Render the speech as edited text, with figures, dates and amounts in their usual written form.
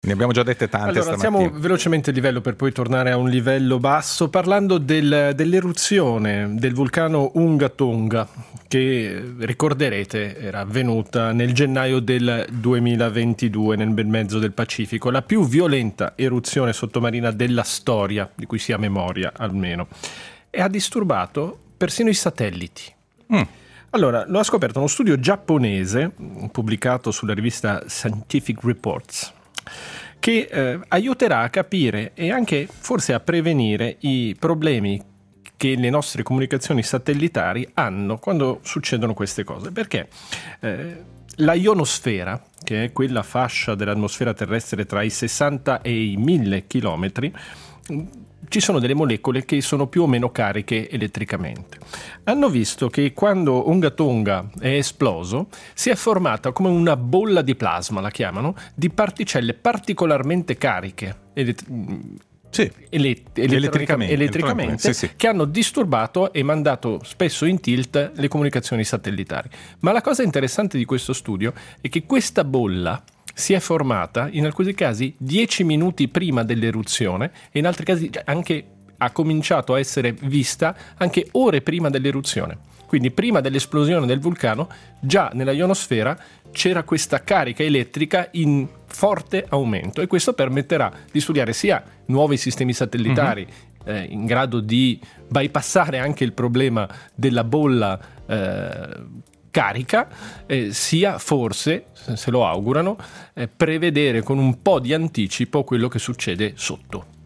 Ne abbiamo già dette tante allora, stamattina. alziamo velocemente il livello per poi tornare a un livello basso, parlando dell'eruzione del vulcano Unga Tonga, che ricorderete era avvenuta nel gennaio del 2022 nel bel mezzo del Pacifico, la più violenta eruzione sottomarina della storia, di cui si ha memoria almeno, e ha disturbato persino i satelliti. Allora, lo ha scoperto uno studio giapponese pubblicato sulla rivista Scientific Reports, che aiuterà a capire e anche forse a prevenire i problemi che le nostre comunicazioni satellitari hanno quando succedono queste cose. Perché la ionosfera, che è quella fascia dell'atmosfera terrestre tra i 60 e i 1000 chilometri, ci sono delle molecole che sono più o meno cariche elettricamente. Hanno visto che quando Unga Tonga è esploso si è formata come una bolla di plasma, la chiamano, di particelle particolarmente cariche elettricamente sì. Che hanno disturbato e mandato spesso in tilt le comunicazioni satellitari. Ma la cosa interessante di questo studio è che questa bolla si è formata in alcuni casi 10 minuti prima dell'eruzione e in altri casi anche ha cominciato a essere vista anche ore prima dell'eruzione. Quindi prima dell'esplosione del vulcano già nella ionosfera c'era questa carica elettrica in forte aumento, e questo permetterà di studiare sia nuovi sistemi satellitari in grado di bypassare anche il problema della bolla carica, sia forse, se lo augurano, prevedere con un po' di anticipo quello che succede sotto.